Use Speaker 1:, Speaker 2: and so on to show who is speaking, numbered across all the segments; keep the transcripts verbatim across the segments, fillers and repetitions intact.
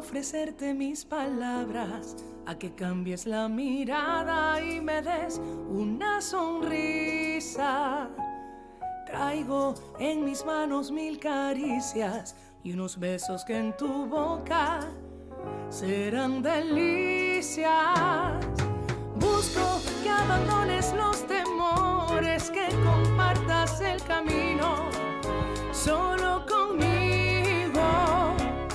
Speaker 1: ofrecerte mis palabras, a que cambies la mirada y me des una sonrisa. Traigo en mis manos mil caricias y unos besos que en tu boca serán delicias. Busco que abandones los temores, que compartas el camino solo conmigo.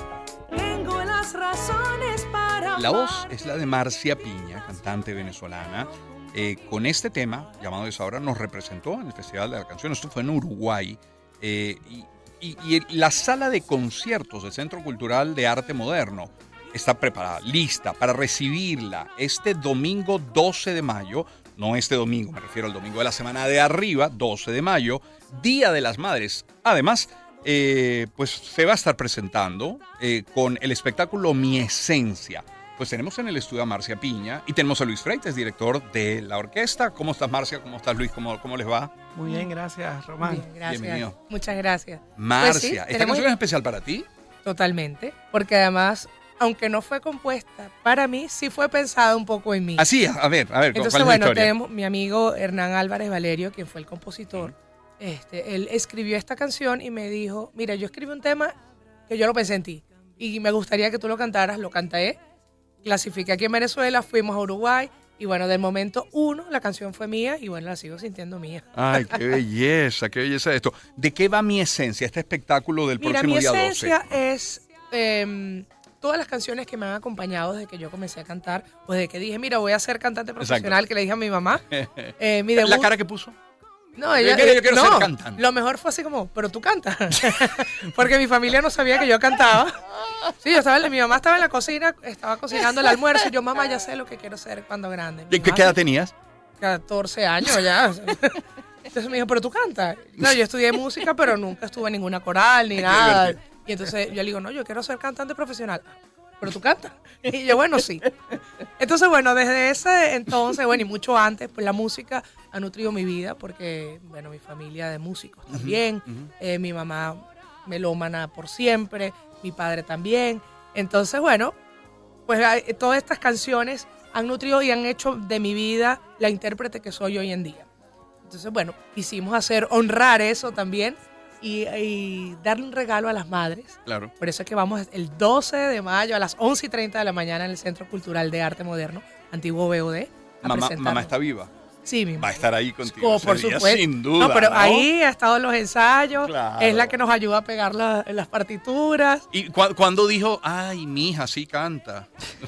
Speaker 1: Tengo las razones para
Speaker 2: La voz es la de Marcia Piña, cantante venezolana. Eh, con este tema, llamado Esa Hora, nos representó en el Festival de la Canción. Esto fue en Uruguay. Eh, y, y, y la sala de conciertos del Centro Cultural de Arte Moderno está preparada, lista para recibirla este domingo doce de mayo. No este domingo, me refiero al domingo de la semana de arriba, doce de mayo, Día de las Madres. Además, eh, pues se va a estar presentando eh, con el espectáculo Mi Esencia. Pues tenemos en el estudio a Marcia Piña y tenemos a Luis Freites, director de la orquesta. ¿Cómo estás, Marcia? ¿Cómo estás, Luis? ¿Cómo, cómo les va?
Speaker 3: Muy bien, gracias, Román.
Speaker 1: Bien, gracias.
Speaker 2: Bienvenido.
Speaker 1: Muchas gracias.
Speaker 2: Marcia,
Speaker 1: Pues sí,
Speaker 2: ¿esta
Speaker 1: tenemos...
Speaker 2: canción es especial para ti?
Speaker 1: Totalmente, porque además, aunque no fue compuesta para mí, sí fue pensada un poco en mí.
Speaker 2: Así, a ver, a ver,
Speaker 1: Entonces,
Speaker 2: ¿cuál es
Speaker 1: bueno,
Speaker 2: la historia?
Speaker 1: tenemos mi amigo Hernán Álvarez Valerio, quien fue el compositor. Uh-huh. Este, él escribió esta canción y me dijo, mira, yo escribí un tema que yo lo pensé en ti y me gustaría que tú lo cantaras. Lo canté, clasifiqué aquí en Venezuela, fuimos a Uruguay y bueno, del momento uno la canción fue mía y bueno, la sigo sintiendo mía.
Speaker 2: Ay, qué belleza, qué belleza esto. ¿De qué va Mi Esencia, este espectáculo del
Speaker 1: Mira,
Speaker 2: próximo día doce?
Speaker 1: Mi Esencia es eh, todas las canciones que me han acompañado desde que yo comencé a cantar, o desde que dije, mira, voy a ser cantante profesional. Exacto. Que le dije a mi mamá. Eh, mi debut,
Speaker 2: ¿La cara que puso?
Speaker 1: No, ella,
Speaker 2: yo quiero, yo quiero
Speaker 1: no,
Speaker 2: ser cantante.
Speaker 1: Lo mejor fue así como, pero tú cantas. Porque mi familia no sabía que yo cantaba. Sí, yo estaba, mi mamá estaba en la cocina, estaba cocinando el almuerzo. Y yo, mamá, ya sé lo que quiero ser cuando grande.
Speaker 2: ¿Qué, ¿Qué edad tenías?
Speaker 1: catorce años ya. Entonces me dijo, pero tú cantas. No, yo estudié música, pero nunca estuve en ninguna coral ni nada. Y entonces yo le digo, no, yo quiero ser cantante profesional. Pero tú cantas. Y yo, bueno, sí. Entonces, bueno, desde ese entonces, bueno, y mucho antes, pues la música ha nutrido mi vida porque, bueno, mi familia de músicos también, uh-huh, uh-huh. Eh, mi mamá melómana por siempre, mi padre también. Entonces, bueno, pues todas estas canciones han nutrido y han hecho de mi vida la intérprete que soy hoy en día. Entonces, bueno, quisimos hacer, honrar eso también. Y, y darle un regalo a las madres.
Speaker 2: Claro.
Speaker 1: Por eso es que vamos el doce de mayo a las once y treinta de la mañana en el Centro Cultural de Arte Moderno, antiguo B O D.
Speaker 2: Mamá, mamá está viva.
Speaker 1: Sí, mi mamá.
Speaker 2: Va a estar ahí contigo.
Speaker 1: Oh, por
Speaker 2: día,
Speaker 1: supuesto.
Speaker 2: Sin duda.
Speaker 1: No, pero
Speaker 2: ¿no?
Speaker 1: ahí ha estado en los ensayos.
Speaker 2: Claro.
Speaker 1: Es la que nos ayuda a pegar la, las partituras.
Speaker 2: ¿Y cu- cuándo dijo, ay, mi hija sí canta?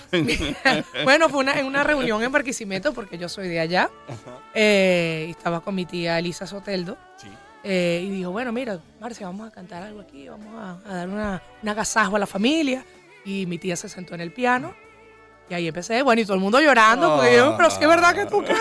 Speaker 1: Bueno, fue una, en una reunión en Barquisimeto, porque yo soy de allá. Uh-huh. Eh, y estaba con mi tía Elisa Soteldo. Sí. Eh, y dijo, bueno, mira, Marcia, vamos a cantar algo aquí, vamos a, a dar una, un agasajo a la familia. Y mi tía se sentó en el piano. Y ahí empecé, bueno, y todo el mundo llorando, oh, porque yo, pero es que es verdad que tú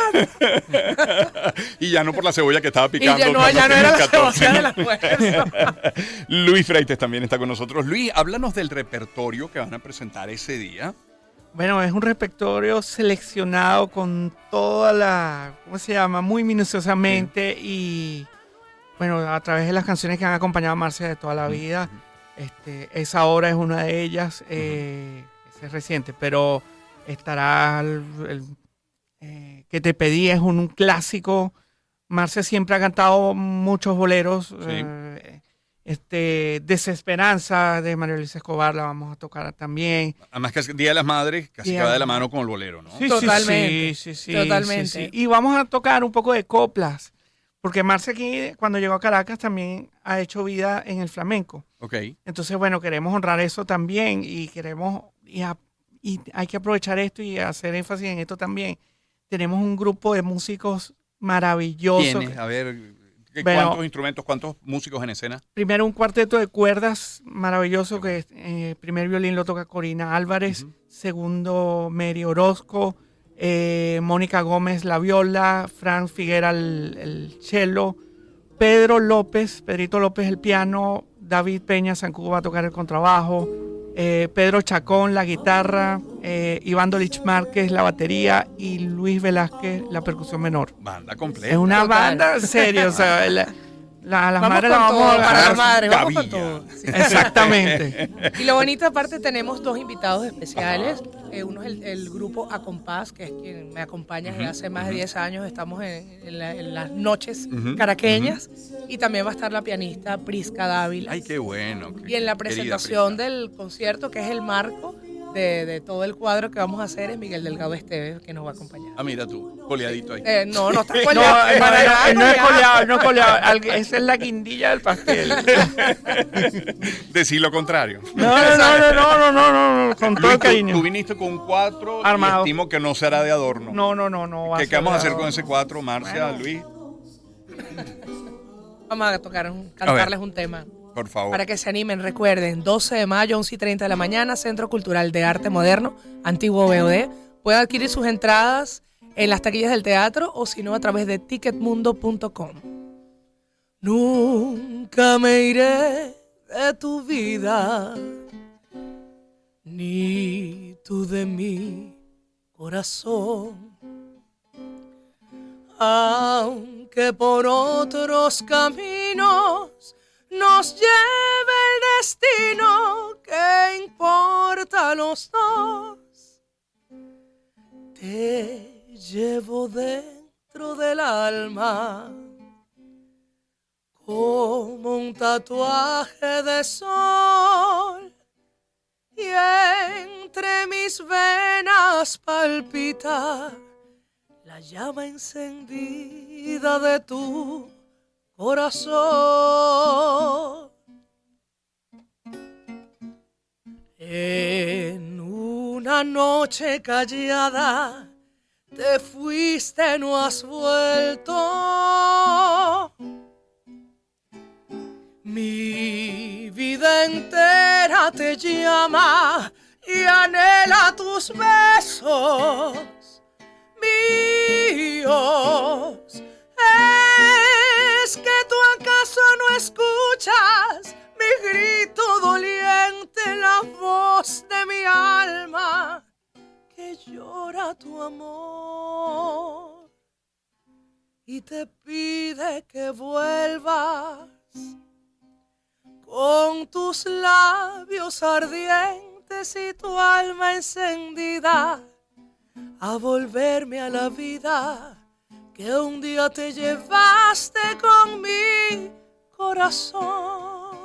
Speaker 1: cantas.
Speaker 2: Y ya no por la cebolla que estaba picando.
Speaker 1: Y ya no, ya no era la cebolla de la fuerza.
Speaker 2: Luis Freites también está con nosotros. Luis, háblanos del repertorio que van a presentar ese día.
Speaker 3: Bueno, es un repertorio seleccionado con toda la, ¿cómo se llama? Muy minuciosamente, sí. Y bueno, a través de las canciones que han acompañado a Marcia de toda la vida. Uh-huh. este, Esa Hora es una de ellas. Eh, uh-huh. Es reciente, pero estará el, el eh, Que te pedí, es un, un clásico. Marcia siempre ha cantado muchos boleros. Sí. Eh, este, Desesperanza de María Luisa Escobar la vamos a tocar también.
Speaker 2: Además que es Día de las Madres, casi Día. que va de la mano con el bolero, ¿no?
Speaker 3: Sí,
Speaker 1: totalmente.
Speaker 3: Sí, sí, sí,
Speaker 1: totalmente.
Speaker 3: Sí, sí. Y vamos a tocar un poco de coplas. Porque Marcia aquí, cuando llegó a Caracas, también ha hecho vida en el flamenco.
Speaker 2: Ok.
Speaker 3: Entonces, bueno, queremos honrar eso también y queremos, y, a, y hay que aprovechar esto y hacer énfasis en esto también. Tenemos un grupo de músicos maravillosos.
Speaker 2: ¿Quiénes? A ver, ¿cuántos bueno, instrumentos, cuántos músicos en escena?
Speaker 3: Primero un cuarteto de cuerdas maravilloso, que eh, primer violín lo toca Corina Álvarez, uh-huh. Segundo Mary Orozco, Eh, Mónica Gómez la viola, Fran Figuera el, el cello, Pedro López, Pedrito López el piano, David Peña Sancudo va a tocar el contrabajo, eh, Pedro Chacón la guitarra, eh, Iván Dolich Márquez la batería y Luis Velázquez la percusión menor.
Speaker 2: Banda completa.
Speaker 3: Es una banda seria, o sea, la, La, las
Speaker 1: Vamos
Speaker 3: madres
Speaker 1: con
Speaker 3: las
Speaker 1: todo,
Speaker 3: vamos a
Speaker 1: para las
Speaker 2: ganar
Speaker 1: madres, vamos con
Speaker 2: gavilla.
Speaker 1: todo. Sí.
Speaker 3: Exactamente.
Speaker 1: Y lo bonito, aparte, tenemos dos invitados especiales. Eh, uno es el, el grupo Acompás, que es quien me acompaña desde
Speaker 2: Ujú,
Speaker 1: hace más de
Speaker 2: ujú.
Speaker 1: diez años. Estamos en, en la- en las noches
Speaker 2: Ujú,
Speaker 1: caraqueñas. Y también va a estar la pianista Prisca Dávila.
Speaker 2: Ay, qué bueno. qué
Speaker 1: Y en la
Speaker 2: querida
Speaker 1: presentación
Speaker 2: Prisca.
Speaker 1: del concierto, que es el marco de, de todo el cuadro que vamos a hacer, es Miguel Delgado Esteves, que nos va a acompañar.
Speaker 2: Ah, mira tú, coleadito ahí.
Speaker 1: Eh, no, no está
Speaker 3: No,
Speaker 1: coleado.
Speaker 3: no,
Speaker 1: para
Speaker 3: no,
Speaker 1: nada
Speaker 3: no, no es
Speaker 1: coleado.
Speaker 3: coleado, no es coleado. Al- Esa es la guindilla del pastel.
Speaker 2: Decir lo contrario.
Speaker 3: No, no, no, no, no, no, no, no, con todo
Speaker 2: Luis,
Speaker 3: el
Speaker 2: tú,
Speaker 3: cariño.
Speaker 2: tú viniste con un cuatro
Speaker 3: Armado.
Speaker 2: y estimo que no será de adorno.
Speaker 3: No, no, no, no. va
Speaker 2: ¿Qué,
Speaker 3: a
Speaker 2: qué vamos a
Speaker 3: ser
Speaker 2: hacer con ese cuatro, Marcia,
Speaker 3: Bueno.
Speaker 2: Luis?
Speaker 1: Vamos a tocar, un- cantarles un tema.
Speaker 2: Por favor.
Speaker 1: Para que se animen, recuerden, doce de mayo, once y treinta de la mañana, Centro Cultural de Arte Moderno, Antiguo B O D. Pueden adquirir sus entradas en las taquillas del teatro o si no a través de ticketmundo punto com. Nunca me iré de tu vida, ni tú de mi corazón. Aunque por otros caminos nos lleve el destino, ¿qué importa a los dos? Te llevo dentro del alma como un tatuaje de sol y entre mis venas palpita la llama encendida de tu corazón. En una noche callada te fuiste, no has vuelto. Mi vida entera te llama y anhela tus besos míos. ¿Es que tú acaso no escuchas mi grito doliente, la voz de mi alma que llora tu amor y te pide que vuelvas con tus labios ardientes y tu alma encendida a volverme a la vida que un día te llevaste con mi corazón?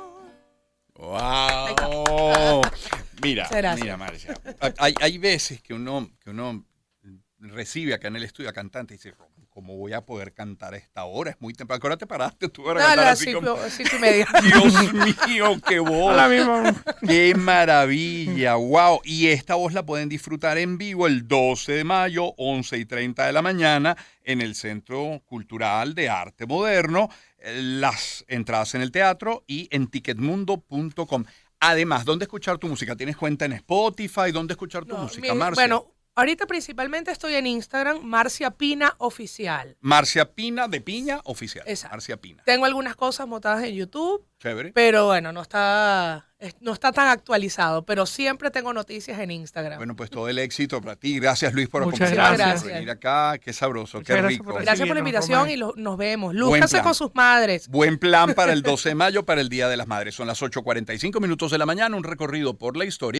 Speaker 2: ¡Wow! Mira,
Speaker 1: Muchas gracias.
Speaker 2: mira, Marcia. Hay, hay veces que uno, que uno recibe acá en el estudio a cantante y dice, ¿cómo voy a poder cantar a esta hora? Es muy temprano. ¿A qué hora te paraste tú para
Speaker 1: A
Speaker 2: cantar
Speaker 1: las
Speaker 2: así
Speaker 1: cinco,
Speaker 2: como...
Speaker 1: cinco y media.
Speaker 2: Dios mío, qué voz.
Speaker 3: la misma.
Speaker 2: ¡Qué maravilla! ¡Wow! Y esta voz la pueden disfrutar en vivo el doce de mayo, once y treinta de la mañana, en el Centro Cultural de Arte Moderno. Las entradas en el teatro y en ticketmundo punto com. Además, ¿dónde escuchar tu música? ¿Tienes cuenta en Spotify? ¿Dónde escuchar tu
Speaker 1: No,
Speaker 2: música,
Speaker 1: mi-
Speaker 2: Marcia?
Speaker 1: Bueno, ahorita principalmente estoy en Instagram, Marcia Pina Oficial.
Speaker 2: Marcia Pina de Piña Oficial.
Speaker 1: Exacto.
Speaker 2: Marcia Pina.
Speaker 1: Tengo algunas cosas montadas en YouTube,
Speaker 2: Chévere.
Speaker 1: pero bueno, no está, es- no está tan actualizado, pero siempre tengo noticias en Instagram.
Speaker 2: Bueno, pues todo el éxito para ti. Gracias, Luis, por
Speaker 3: Muchas
Speaker 2: acompañarnos,
Speaker 1: gracias.
Speaker 2: por venir acá. Qué sabroso,
Speaker 3: Muchas
Speaker 2: qué
Speaker 3: gracias
Speaker 2: rico.
Speaker 3: por
Speaker 1: Gracias por la
Speaker 3: recibirnos,
Speaker 1: invitación
Speaker 3: Román.
Speaker 1: y lo- nos vemos.
Speaker 2: Buen
Speaker 1: Lúzcanse
Speaker 2: plan.
Speaker 1: con sus madres.
Speaker 2: Buen plan para el doce de mayo, para el Día de las Madres. Son las ocho cuarenta y cinco minutos de la mañana, un recorrido por la historia.